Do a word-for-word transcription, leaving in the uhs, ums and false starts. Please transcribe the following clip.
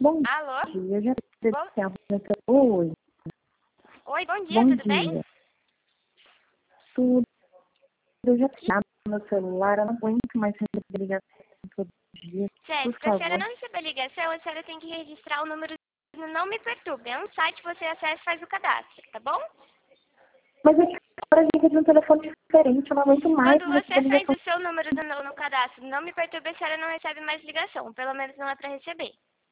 Bom Alô? dia, eu já recebi Bom... a apresentação. Oi, Oi, bom dia, bom tudo dia. bem? Tudo, eu já tinha no meu celular, eu não aguento mais receber ligação todo dia. Por Jéssica, a senhora favor. não receber ligação, a senhora tem que registrar o número do Não Me Perturbe. É um site que você acessa e faz o cadastro, tá bom? Mas é que agora liga de um telefone diferente, eu não aguento mais Quando receber você faz ligação. o seu número do no, no cadastro Não Me Perturbe, a senhora não recebe mais ligação. Pelo menos não é para receber.